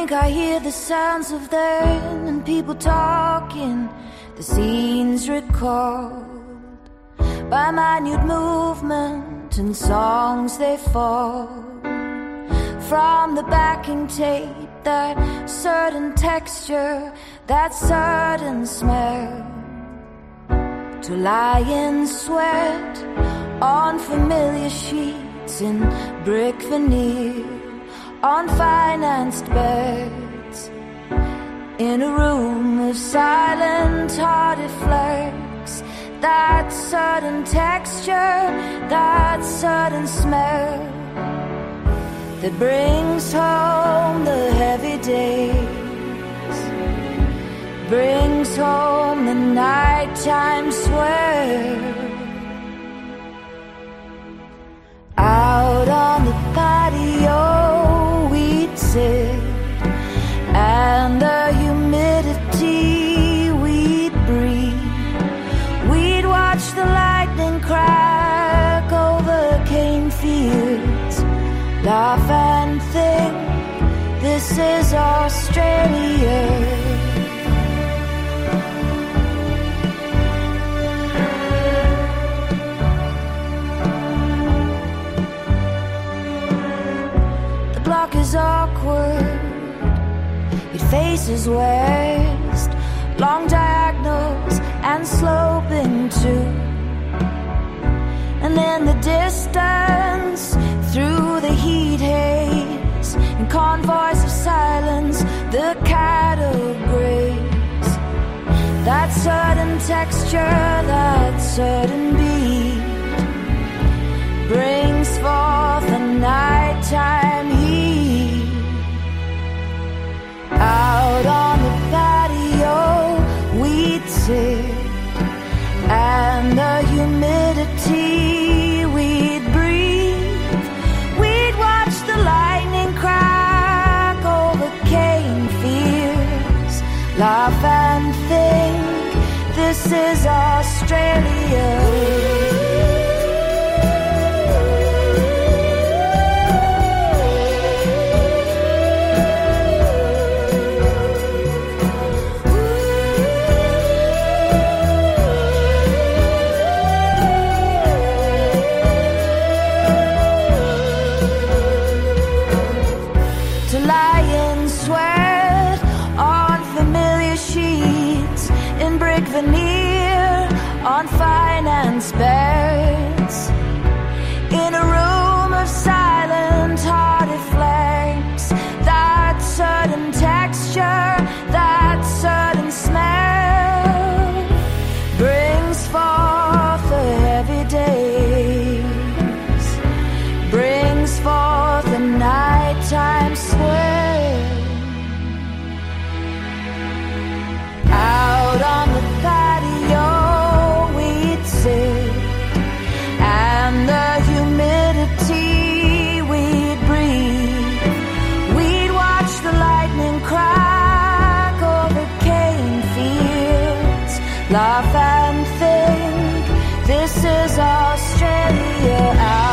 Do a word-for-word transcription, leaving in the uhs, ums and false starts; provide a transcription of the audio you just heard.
think I hear the sounds of them and people talking, the scenes recalled by minute movement and songs they fall from the backing tape, that certain texture, that certain smell, to lie in sweat on familiar sheets in brick veneer, on financed beds, in a room of silent artifacts, that certain texture, that certain smell, that brings home the heavy days, brings home the nighttime swell. Out on the patio we'd sit, and the humidity we'd breathe. We'd watch the lightning crack over cane fields, laugh and think, this is Australia. The block is awkward, it faces west, long diagonals and sloping too. And in the distance, through the heat haze, in convoys of silence, the cattle graze. That certain texture, that certain beat, brings forth the nighttime heat. Out on the patio we'd sit, and the humidity we'd breathe. We'd watch the lightning crack over cane fields, laugh and think, this is Australia. Veneer on finance beds, in a room of silent artifacts, that certain texture, that certain smell, brings forth the heavy days, brings forth the nighttime swell. Out on the patio we'd sit, and the humidity we'd breathe. We'd watch the lightning crack over cane fields, laugh and think, this is Australia.